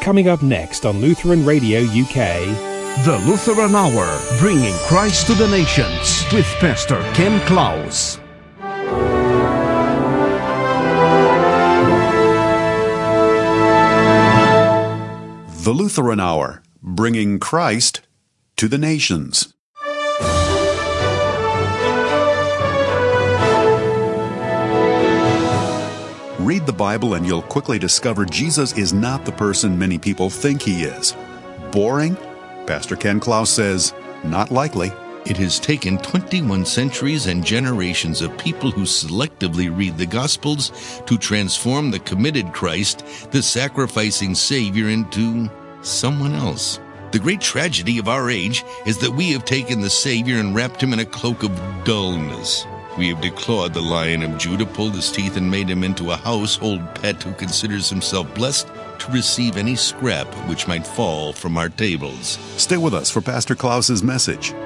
Coming up next on Lutheran Radio UK. The Lutheran Hour, bringing Christ to the nations with Pastor Ken Klaus. The Lutheran Hour, bringing Christ to the nations. Read the Bible and you'll quickly discover Jesus is not the person many people think he is. Boring? Pastor Ken Klaus says, not likely. It has taken 21 centuries and generations of people who selectively read the Gospels to transform the committed Christ, the sacrificing Savior, into someone else. The great tragedy of our age is that we have taken the Savior and wrapped him in a cloak of dullness. We have declawed the Lion of Judah, pulled his teeth, and made him into a household pet who considers himself blessed to receive any scrap which might fall from our tables. Stay with us for Pastor Klaus's message.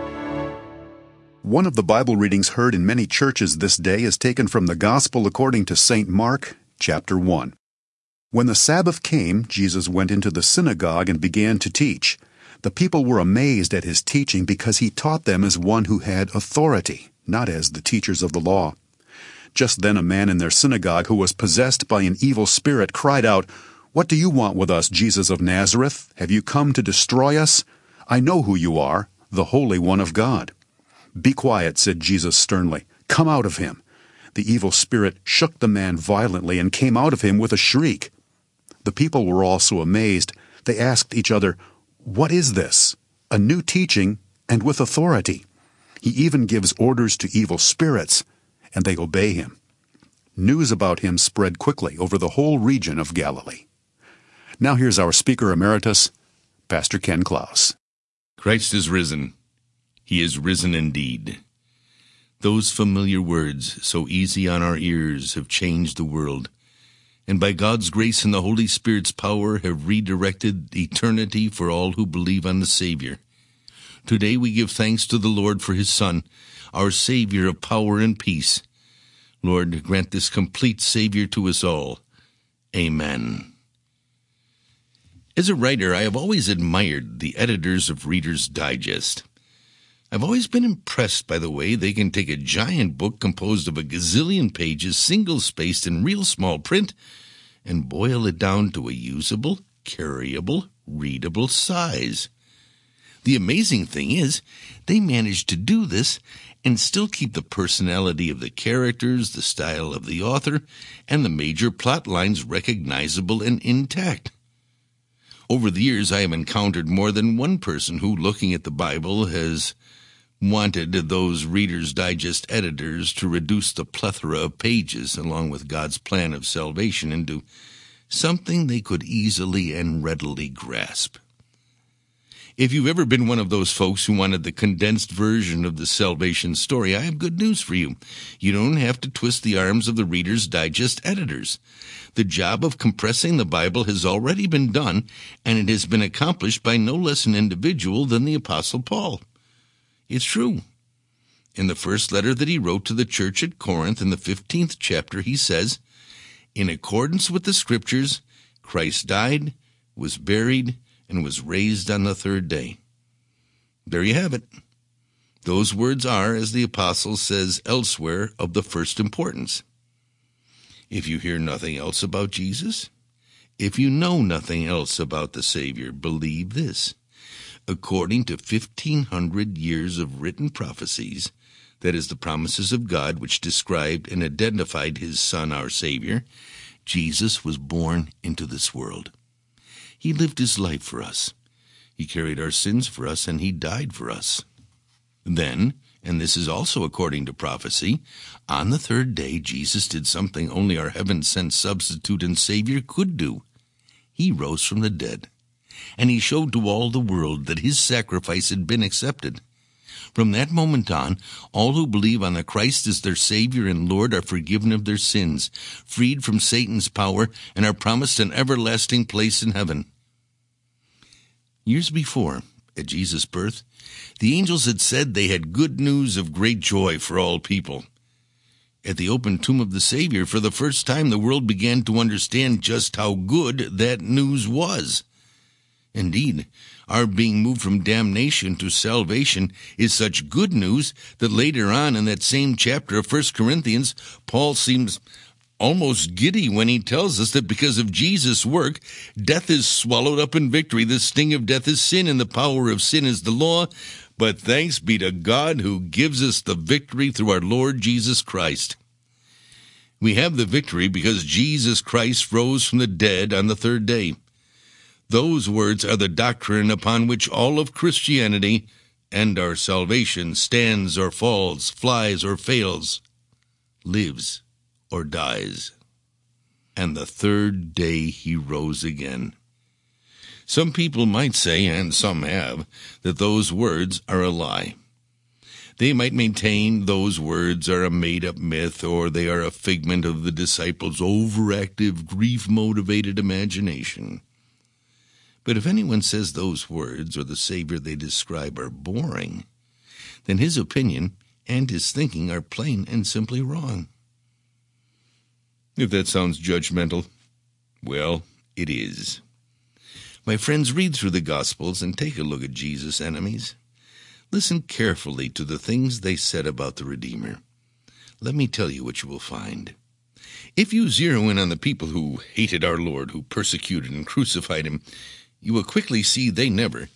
One of the Bible readings heard in many churches this day is taken from the Gospel according to St. Mark, chapter 1. When the Sabbath came, Jesus went into the synagogue and began to teach. The people were amazed at his teaching because he taught them as one who had authority, not as the teachers of the law. Just then a man in their synagogue who was possessed by an evil spirit cried out, "What do you want with us, Jesus of Nazareth? Have you come to destroy us? I know who you are, the Holy One of God." "Be quiet," said Jesus sternly. "Come out of him." The evil spirit shook the man violently and came out of him with a shriek. The people were also amazed. They asked each other, "What is this? A new teaching and with authority. He even gives orders to evil spirits, and they obey him." News about him spread quickly over the whole region of Galilee. Now here's our Speaker Emeritus, Pastor Ken Klaus. Christ is risen. He is risen indeed. Those familiar words, so easy on our ears, have changed the world, and by God's grace and the Holy Spirit's power have redirected eternity for all who believe on the Savior. Today we give thanks to the Lord for his Son, our Savior of power and peace. Lord, grant this complete Savior to us all. Amen. As a writer, I have always admired the editors of Reader's Digest. I've always been impressed by the way they can take a giant book composed of a gazillion pages, single-spaced in real small print, and boil it down to a usable, carryable, readable size. The amazing thing is, they managed to do this and still keep the personality of the characters, the style of the author, and the major plot lines recognizable and intact. Over the years, I have encountered more than one person who, looking at the Bible, has wanted those Reader's Digest editors to reduce the plethora of pages, along with God's plan of salvation, into something they could easily and readily grasp. If you've ever been one of those folks who wanted the condensed version of the salvation story, I have good news for you. You don't have to twist the arms of the Reader's Digest editors. The job of compressing the Bible has already been done, and it has been accomplished by no less an individual than the Apostle Paul. It's true. In the first letter that he wrote to the church at Corinth in the 15th chapter, he says, "In accordance with the Scriptures, Christ died, was buried, and was raised on the third day." There you have it. Those words are, as the apostle says elsewhere, of the first importance. If you hear nothing else about Jesus, if you know nothing else about the Savior, believe this. According to 1,500 years of written prophecies, that is, the promises of God which described and identified his Son, our Savior, Jesus was born into this world. He lived his life for us. He carried our sins for us, and he died for us. Then, and this is also according to prophecy, on the third day Jesus did something only our heaven-sent substitute and Savior could do. He rose from the dead, and he showed to all the world that his sacrifice had been accepted. From that moment on, all who believe on the Christ as their Savior and Lord are forgiven of their sins, freed from Satan's power, and are promised an everlasting place in heaven. Years before, at Jesus' birth, the angels had said they had good news of great joy for all people. At the open tomb of the Savior, for the first time, the world began to understand just how good that news was. Indeed, our being moved from damnation to salvation is such good news that later on in that same chapter of 1 Corinthians, Paul seems almost giddy when he tells us that because of Jesus' work, death is swallowed up in victory. The sting of death is sin, and the power of sin is the law. But thanks be to God who gives us the victory through our Lord Jesus Christ. We have the victory because Jesus Christ rose from the dead on the third day. Those words are the doctrine upon which all of Christianity and our salvation stands or falls, flies or fails, lives or dies. And the third day he rose again. Some people might say, and some have, that those words are a lie. They might maintain those words are a made-up myth, or they are a figment of the disciples' overactive, grief-motivated imagination. But if anyone says those words or the Savior they describe are boring, then his opinion and his thinking are plain and simply wrong. If that sounds judgmental, well, it is. My friends, read through the Gospels and take a look at Jesus' enemies. Listen carefully to the things they said about the Redeemer. Let me tell you what you will find. If you zero in on the people who hated our Lord, who persecuted and crucified him, you will quickly see they never,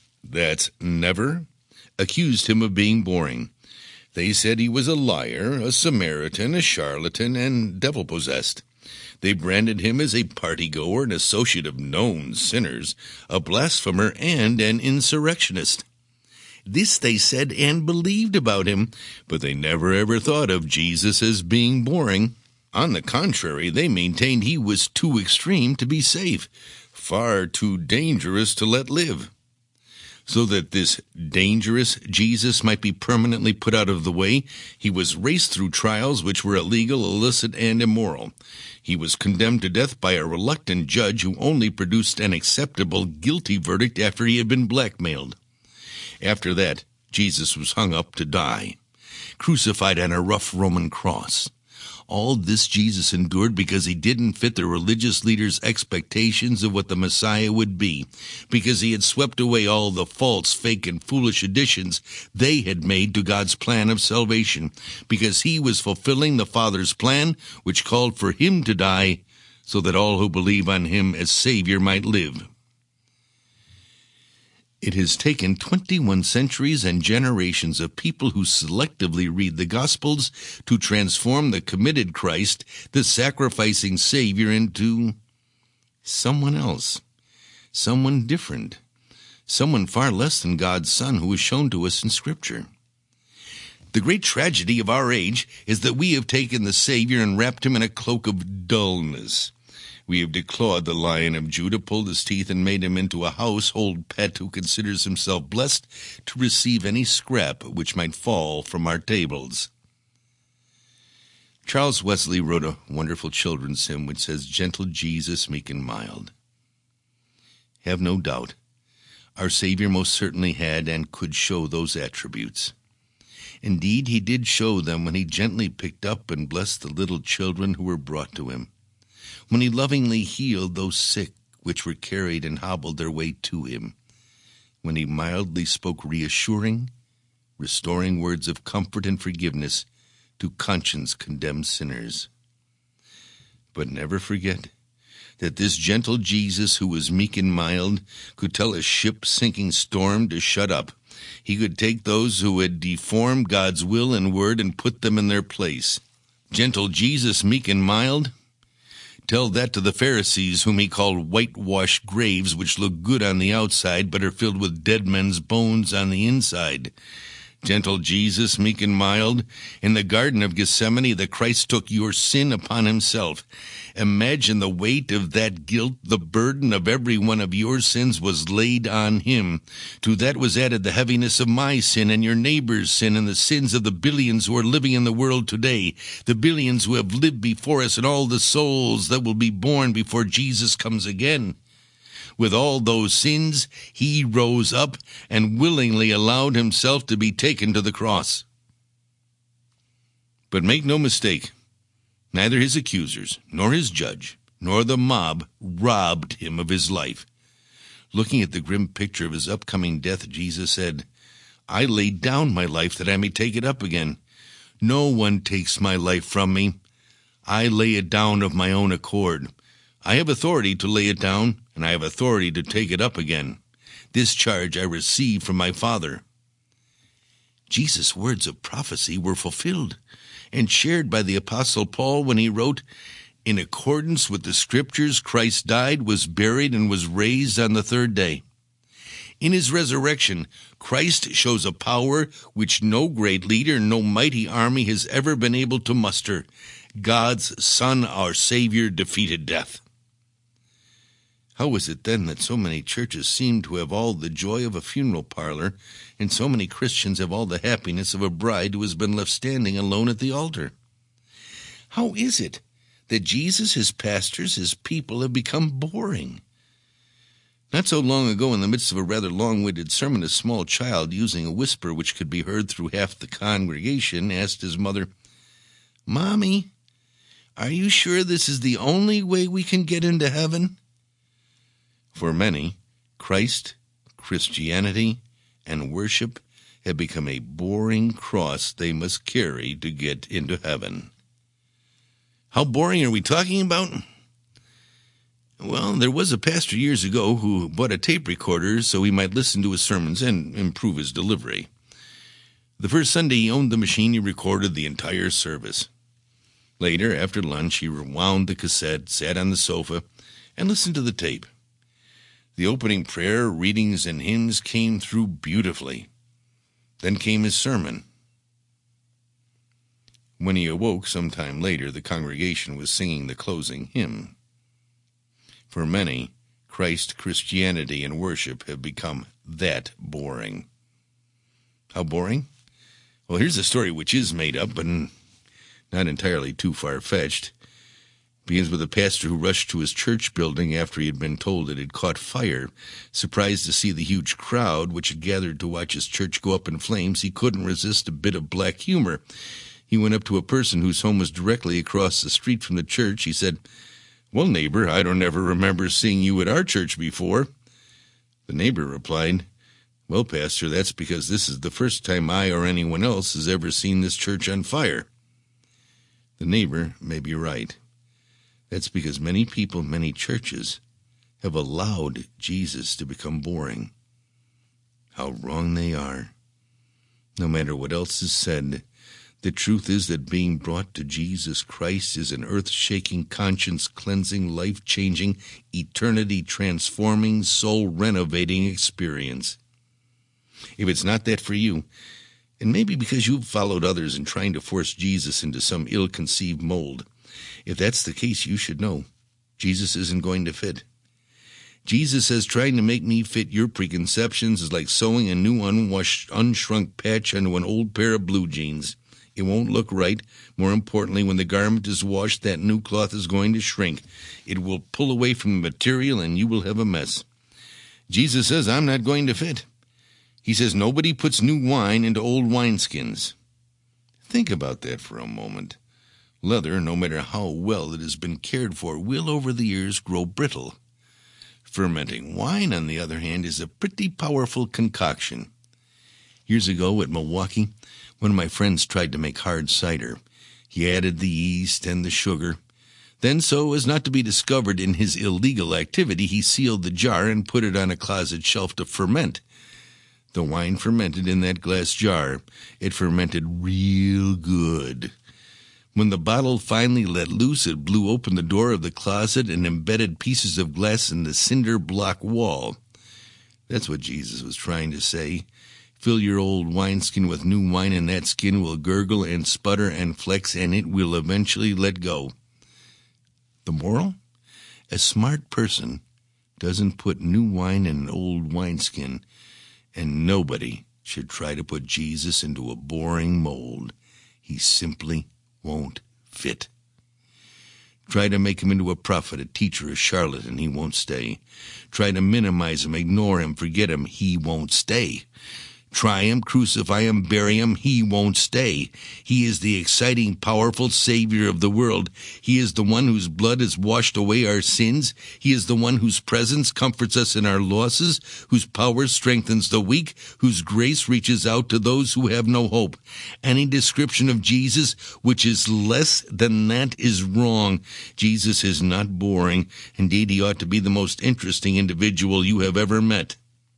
accused him of being boring. They said he was a liar, a Samaritan, a charlatan, and devil-possessed. They branded him as a party-goer, an associate of known sinners, a blasphemer, and an insurrectionist. This they said and believed about him, but they never ever thought of Jesus as being boring. On the contrary, they maintained he was too extreme to be safe, far too dangerous to let live. So that this dangerous Jesus might be permanently put out of the way, he was raced through trials which were illegal, illicit, and immoral. He was condemned to death by a reluctant judge who only produced an acceptable guilty verdict after he had been blackmailed. After that, Jesus was hung up to die, crucified on a rough Roman cross. All this Jesus endured because he didn't fit the religious leaders' expectations of what the Messiah would be, because he had swept away all the false, fake, and foolish additions they had made to God's plan of salvation, because he was fulfilling the Father's plan, which called for him to die, so that all who believe on him as Savior might live. It has taken 21 centuries and generations of people who selectively read the Gospels to transform the committed Christ, the sacrificing Savior, into someone else, someone different, someone far less than God's Son who is shown to us in Scripture. The great tragedy of our age is that we have taken the Savior and wrapped him in a cloak of dullness. We have declawed the Lion of Judah, pulled his teeth, and made him into a household pet who considers himself blessed to receive any scrap which might fall from our tables. Charles Wesley wrote a wonderful children's hymn which says, "Gentle Jesus, meek and mild." Have no doubt, our Savior most certainly had and could show those attributes. Indeed, he did show them when he gently picked up and blessed the little children who were brought to him, when he lovingly healed those sick which were carried and hobbled their way to him, when he mildly spoke reassuring, restoring words of comfort and forgiveness to conscience-condemned sinners. But never forget that this gentle Jesus, who was meek and mild, could tell a ship-sinking storm to shut up. He could take those who had deformed God's will and word and put them in their place. Gentle Jesus, meek and mild? Tell that to the Pharisees, whom he called whitewashed graves, which look good on the outside, but are filled with dead men's bones on the inside. Gentle Jesus, meek and mild, in the Garden of Gethsemane, the Christ took your sin upon himself. Imagine the weight of that guilt. The burden of every one of your sins was laid on him. To that was added the heaviness of my sin and your neighbor's sin and the sins of the billions who are living in the world today, the billions who have lived before us and all the souls that will be born before Jesus comes again. With all those sins, he rose up and willingly allowed himself to be taken to the cross. But make no mistake, neither his accusers, nor his judge, nor the mob robbed him of his life. Looking at the grim picture of his upcoming death, Jesus said, "I laid down my life that I may take it up again. No one takes my life from me. I lay it down of my own accord. I have authority to lay it down, and I have authority to take it up again. This charge I received from my Father." Jesus' words of prophecy were fulfilled and shared by the Apostle Paul when he wrote, "In accordance with the Scriptures, Christ died, was buried, and was raised on the third day." In his resurrection, Christ shows a power which no great leader, no mighty army has ever been able to muster. God's Son, our Savior, defeated death. How is it then that so many churches seem to have all the joy of a funeral parlor, and so many Christians have all the happiness of a bride who has been left standing alone at the altar? How is it that Jesus, his pastors, his people have become boring? Not so long ago, in the midst of a rather long-winded sermon, a small child, using a whisper which could be heard through half the congregation, asked his mother, "Mommy, are you sure this is the only way we can get into heaven?" For many, Christ, Christianity, and worship have become a boring cross they must carry to get into heaven. How boring are we talking about? Well, there was a pastor years ago who bought a tape recorder so he might listen to his sermons and improve his delivery. The first Sunday he owned the machine, he recorded the entire service. Later, after lunch, he rewound the cassette, sat on the sofa, and listened to the tape. The opening prayer, readings, and hymns came through beautifully. Then came his sermon. When he awoke some time later, the congregation was singing the closing hymn. For many, Christ, Christianity, and worship have become that boring. How boring? Well, here's a story which is made up, but not entirely too far-fetched. It begins with a pastor who rushed to his church building after he had been told it had caught fire. Surprised to see the huge crowd which had gathered to watch his church go up in flames, he couldn't resist a bit of black humor. He went up to a person whose home was directly across the street from the church. He said, "Well, neighbor, I don't ever remember seeing you at our church before." The neighbor replied, "Well, pastor, that's because this is the first time I or anyone else has ever seen this church on fire." The neighbor may be right. That's because many people, many churches, have allowed Jesus to become boring. How wrong they are. No matter what else is said, the truth is that being brought to Jesus Christ is an earth-shaking, conscience-cleansing, life-changing, eternity-transforming, soul-renovating experience. If it's not that for you, and maybe because you've followed others in trying to force Jesus into some ill-conceived mold, if that's the case, you should know Jesus isn't going to fit. Jesus says trying to make me fit your preconceptions is like sewing a new unwashed, unshrunk patch onto an old pair of blue jeans. It won't look right. More importantly, when the garment is washed, that new cloth is going to shrink. It will pull away from the material, and you will have a mess. Jesus says, I'm not going to fit. He says nobody puts new wine into old wineskins. Think about that for a moment. Leather, no matter how well it has been cared for, will over the years grow brittle. Fermenting wine, on the other hand, is a pretty powerful concoction. Years ago at Milwaukee, one of my friends tried to make hard cider. He added the yeast and the sugar. Then, so as not to be discovered in his illegal activity, he sealed the jar and put it on a closet shelf to ferment. The wine fermented in that glass jar. It fermented real good. When the bottle finally let loose, it blew open the door of the closet and embedded pieces of glass in the cinder block wall. That's what Jesus was trying to say. Fill your old wineskin with new wine, and that skin will gurgle and sputter and flex, and it will eventually let go. The moral? A smart person doesn't put new wine in an old wineskin, and nobody should try to put Jesus into a boring mold. He simply won't fit. Try to make him into a prophet, a teacher, a charlatan, he won't stay. Try to minimize him, ignore him, forget him, he won't stay. Try him, crucify him, bury him, he won't stay. He is the exciting, powerful Savior of the world. He is the one whose blood has washed away our sins. He is the one whose presence comforts us in our losses, whose power strengthens the weak, whose grace reaches out to those who have no hope. Any description of Jesus which is less than that is wrong. Jesus is not boring. Indeed, he ought to be the most interesting individual you have ever met.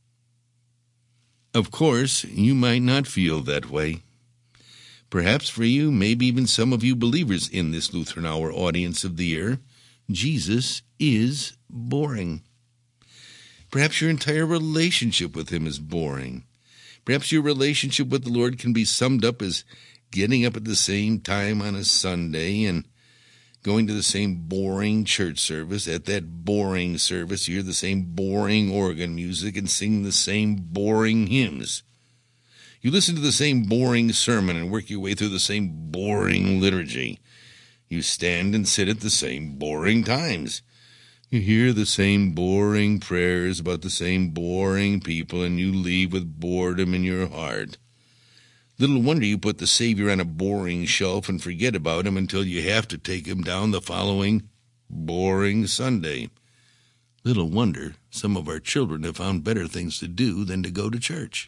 Of course, you might not feel that way. Perhaps for you, maybe even some of you believers in this Lutheran Hour audience of the year, Jesus is boring. Perhaps your entire relationship with him is boring. Perhaps your relationship with the Lord can be summed up as getting up at the same time on a Sunday and going to the same boring church service. At that boring service, you hear the same boring organ music and sing the same boring hymns. You listen to the same boring sermon and work your way through the same boring liturgy. You stand and sit at the same boring times. You hear the same boring prayers about the same boring people, and you leave with boredom in your heart. Little wonder you put the Savior on a boring shelf and forget about him until you have to take him down the following boring Sunday. Little wonder some of our children have found better things to do than to go to church.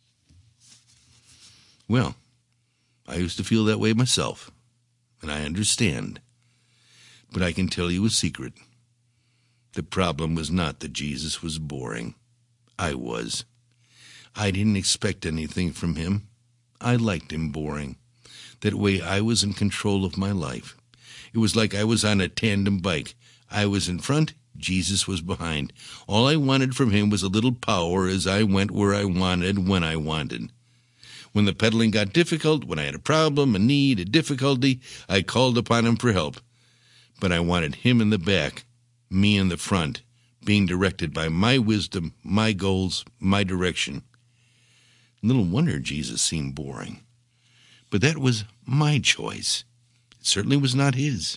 Well, I used to feel that way myself, and I understand. But I can tell you a secret. The problem was not that Jesus was boring. I was. I didn't expect anything from him. I liked him boring. That way I was in control of my life. It was like I was on a tandem bike. I was in front, Jesus was behind. All I wanted from him was a little power as I went where I wanted, when I wanted. When the pedaling got difficult, when I had a problem, a need, a difficulty, I called upon him for help. But I wanted him in the back, me in the front, being directed by my wisdom, my goals, my direction. Little wonder Jesus seemed boring. But that was my choice. It certainly was not his.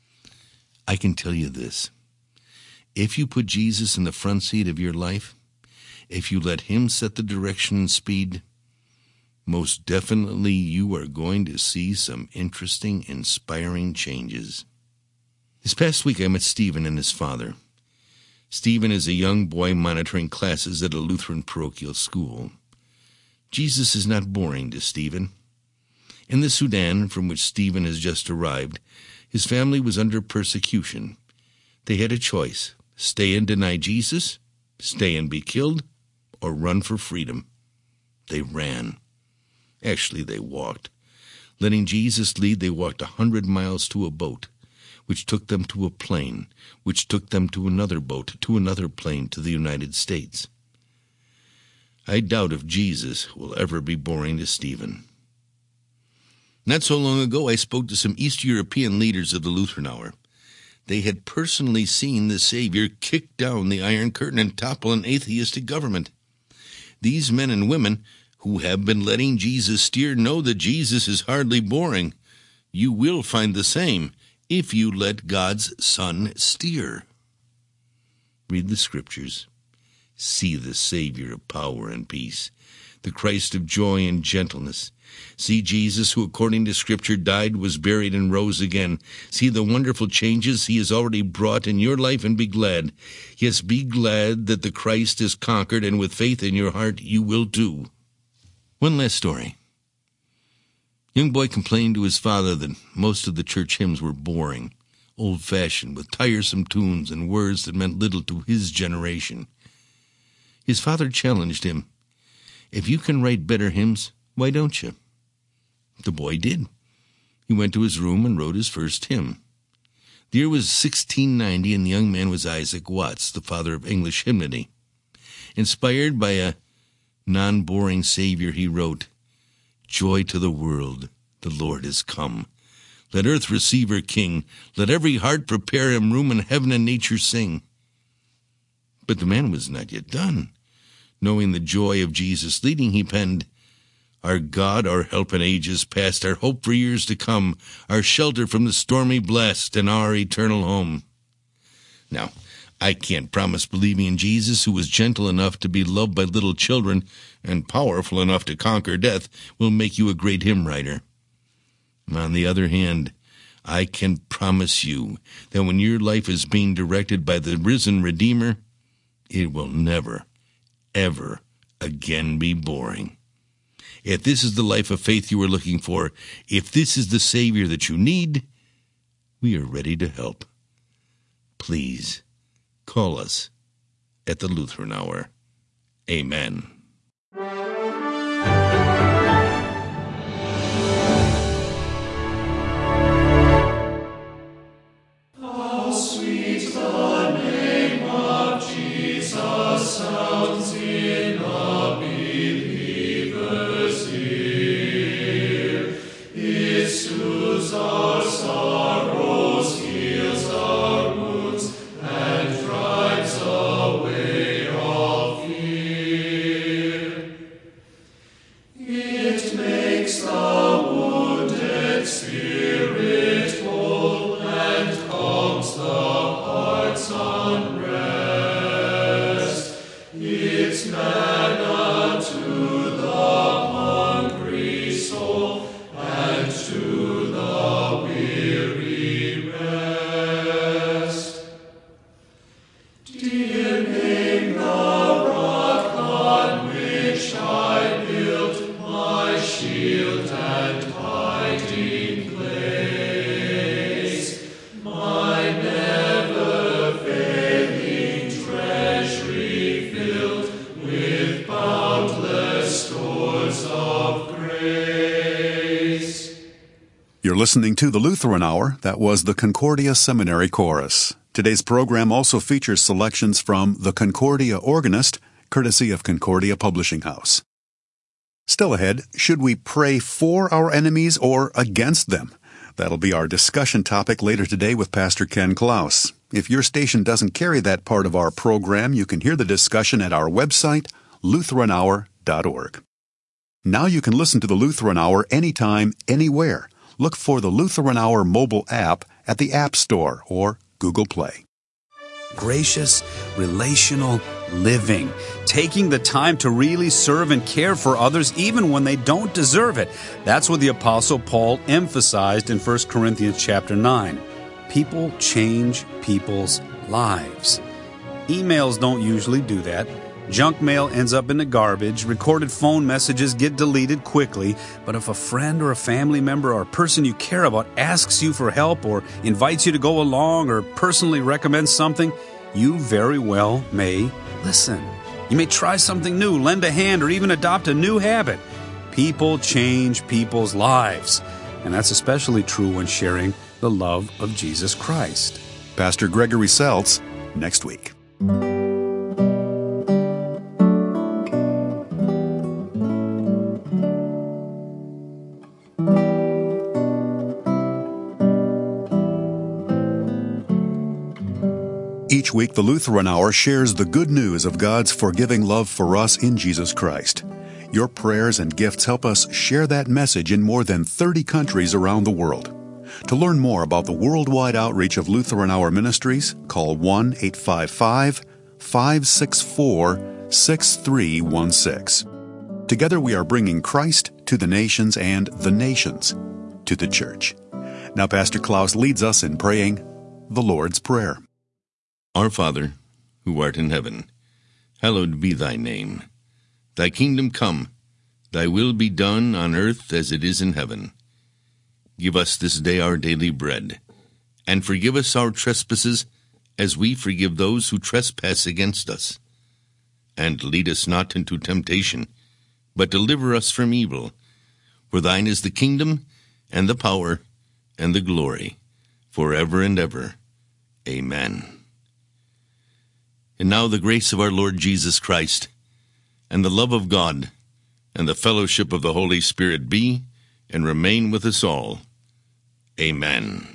I can tell you this. If you put Jesus in the front seat of your life, if you let him set the direction and speed, most definitely you are going to see some interesting, inspiring changes. This past week I met Stephen and his father. Stephen is a young boy monitoring classes at a Lutheran parochial school. Jesus is not boring to Stephen. In the Sudan, from which Stephen has just arrived, his family was under persecution. They had a choice: stay and deny Jesus, stay and be killed, or run for freedom. They ran. Actually, they walked. Letting Jesus lead, they walked 100 miles to a boat, which took them to a plane, which took them to another boat, to another plane, to the United States. I doubt if Jesus will ever be boring to Stephen. Not so long ago, I spoke to some East European leaders of the Lutheran Hour. They had personally seen the Savior kick down the Iron Curtain and topple an atheistic government. These men and women who have been letting Jesus steer know that Jesus is hardly boring. You will find the same if you let God's Son steer. Read the Scriptures. See the Savior of power and peace, the Christ of joy and gentleness. See Jesus, who according to Scripture died, was buried, and rose again. See the wonderful changes he has already brought in your life, and be glad. Yes, be glad that the Christ is conquered, and with faith in your heart you will too. One last story. Young boy complained to his father that most of the church hymns were boring, old-fashioned, with tiresome tunes and words that meant little to his generation. His father challenged him. If you can write better hymns, why don't you? The boy did. He went to his room and wrote his first hymn. The year was 1690, and the young man was Isaac Watts, the father of English hymnody. Inspired by a non-boring Savior, he wrote, "Joy to the world, the Lord is come. Let earth receive her King. Let every heart prepare him room, and heaven and nature sing." But the man was not yet done. Knowing the joy of Jesus' leading, he penned, "Our God, our help in ages past, our hope for years to come, our shelter from the stormy blast, and our eternal home." Now, I can't promise believing in Jesus, who was gentle enough to be loved by little children and powerful enough to conquer death, will make you a great hymn writer. On the other hand, I can promise you that when your life is being directed by the risen Redeemer, it will never, ever again be boring. If this is the life of faith you are looking for, if this is the Savior that you need, we are ready to help. Please, call us at the Lutheran Hour. Amen. You're listening to the Lutheran Hour. That was the Concordia Seminary Chorus. Today's program also features selections from The Concordia Organist, courtesy of Concordia Publishing House. Still ahead, should we pray for our enemies or against them? That'll be our discussion topic later today with Pastor Ken Klaus. If your station doesn't carry that part of our program, you can hear the discussion at our website, lutheranhour.org. Now you can listen to the Lutheran Hour anytime, anywhere. Look for the Lutheran Hour mobile app at the App Store or Google Play. Gracious, relational living. Taking the time to really serve and care for others even when they don't deserve it. That's what the Apostle Paul emphasized in 1 Corinthians chapter 9. People change people's lives. Emails don't usually do that. Junk mail ends up in the garbage. Recorded phone messages get deleted quickly. But if a friend or a family member or a person you care about asks you for help or invites you to go along or personally recommends something, you very well may listen. You may try something new, lend a hand, or even adopt a new habit. People change people's lives. And that's especially true when sharing the love of Jesus Christ. Pastor Gregory Seltz, next week. Each week, the Lutheran Hour shares the good news of God's forgiving love for us in Jesus Christ. Your prayers and gifts help us share that message in more than 30 countries around the world. To learn more about the worldwide outreach of Lutheran Hour Ministries, call 1-855-564-6316. Together we are bringing Christ to the nations and the nations to the church. Now Pastor Klaus leads us in praying the Lord's Prayer. Our Father, who art in heaven, hallowed be thy name. Thy kingdom come, thy will be done on earth as it is in heaven. Give us this day our daily bread, and forgive us our trespasses as we forgive those who trespass against us. And lead us not into temptation, but deliver us from evil. For thine is the kingdom, and the power, and the glory, forever and ever. Amen. And now the grace of our Lord Jesus Christ, and the love of God, and the fellowship of the Holy Spirit be and remain with us all. Amen.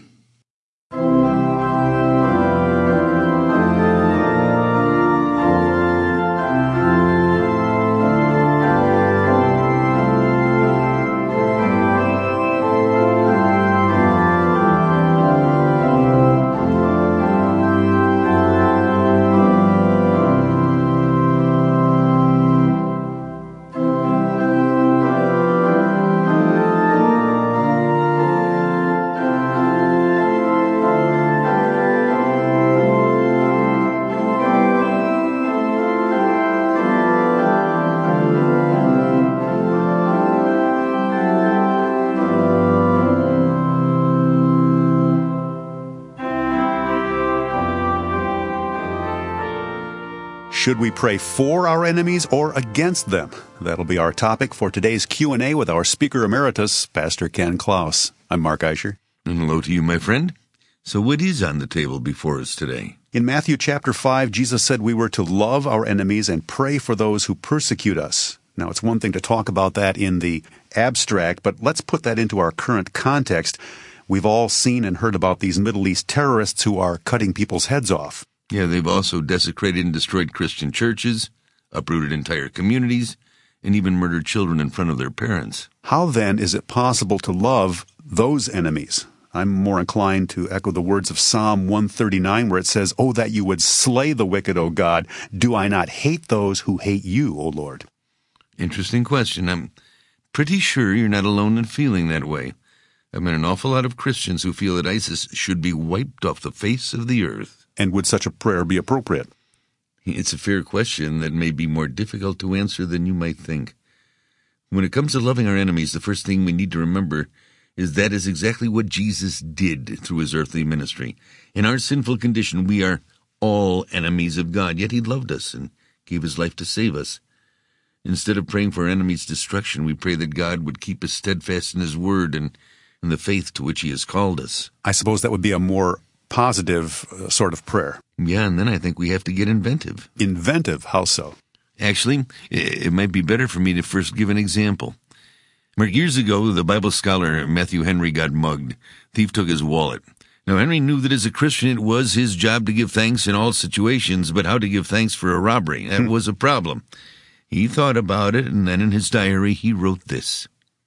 Should we pray for our enemies or against them? That'll be our topic for today's Q&A with our Speaker Emeritus, Pastor Ken Klaus. I'm Mark Eicher. And hello to you, my friend. So what is on the table before us today? In Matthew chapter 5, Jesus said we were to love our enemies and pray for those who persecute us. Now, it's one thing to talk about that in the abstract, but let's put that into our current context. We've all seen and heard about these Middle East terrorists who are cutting people's heads off. Yeah, they've also desecrated and destroyed Christian churches, uprooted entire communities, and even murdered children in front of their parents. How then is it possible to love those enemies? I'm more inclined to echo the words of Psalm 139 where it says, "Oh, that you would slay the wicked, O God. Do I not hate those who hate you, O Lord?" Interesting question. I'm pretty sure you're not alone in feeling that way. I've met an awful lot of Christians who feel that ISIS should be wiped off the face of the earth. And would such a prayer be appropriate? It's a fair question that may be more difficult to answer than you might think. When it comes to loving our enemies, the first thing we need to remember is that is exactly what Jesus did through his earthly ministry. In our sinful condition, we are all enemies of God, yet he loved us and gave his life to save us. Instead of praying for our enemies' destruction, we pray that God would keep us steadfast in his word and in the faith to which he has called us. I suppose that would be a more positive sort of prayer. Yeah, and then I think we have to get inventive. Inventive? How so? Actually, it might be better for me to first give an example. Mark, years ago, the Bible scholar Matthew Henry got mugged. Thief took his wallet. Now, Henry knew that as a Christian it was his job to give thanks in all situations, but how to give thanks for a robbery, that was a problem. He thought about it, and then in his diary he wrote this: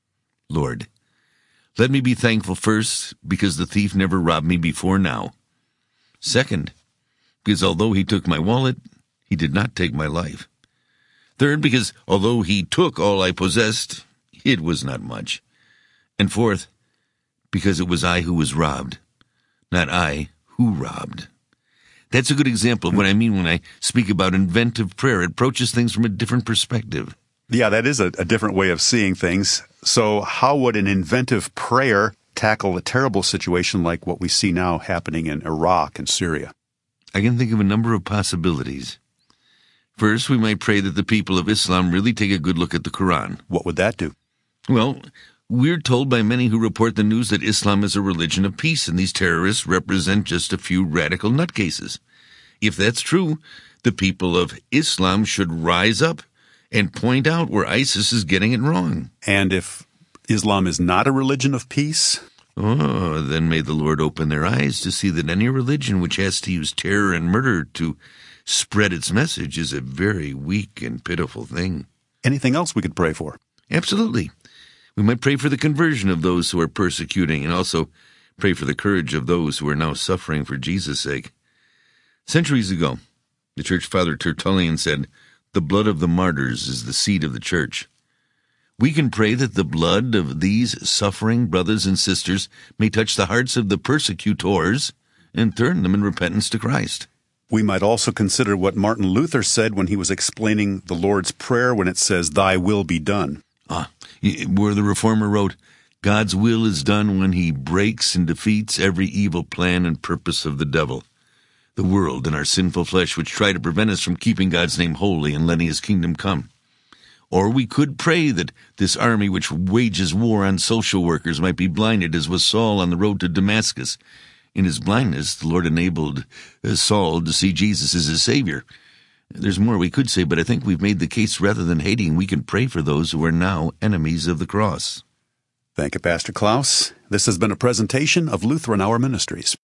"Lord, let me be thankful first, because the thief never robbed me before now. Second, because although he took my wallet, he did not take my life. Third, because although he took all I possessed, it was not much. And fourth, because it was I who was robbed, not I who robbed." That's a good example of what I mean when I speak about inventive prayer. It approaches things from a different perspective. Yeah, that is a different way of seeing things. So how would an inventive prayer tackle a terrible situation like what we see now happening in Iraq and Syria? I can think of a number of possibilities. First, we might pray that the people of Islam really take a good look at the Quran. What would that do? Well, we're told by many who report the news that Islam is a religion of peace, and these terrorists represent just a few radical nutcases. If that's true, the people of Islam should rise up and point out where ISIS is getting it wrong. And if Islam is not a religion of peace? Oh, then may the Lord open their eyes to see that any religion which has to use terror and murder to spread its message is a very weak and pitiful thing. Anything else we could pray for? Absolutely. We might pray for the conversion of those who are persecuting, and also pray for the courage of those who are now suffering for Jesus' sake. Centuries ago, the church father Tertullian said, "The blood of the martyrs is the seed of the church." We can pray that the blood of these suffering brothers and sisters may touch the hearts of the persecutors and turn them in repentance to Christ. We might also consider what Martin Luther said when he was explaining the Lord's Prayer when it says, "Thy will be done." Where the Reformer wrote, "God's will is done when he breaks and defeats every evil plan and purpose of the devil, the world and our sinful flesh which try to prevent us from keeping God's name holy and letting his kingdom come." Or we could pray that this army which wages war on social workers might be blinded, as was Saul on the road to Damascus. In his blindness, the Lord enabled Saul to see Jesus as his Savior. There's more we could say, but I think we've made the case rather than hating, we can pray for those who are now enemies of the cross. Thank you, Pastor Klaus. This has been a presentation of Lutheran Hour Ministries.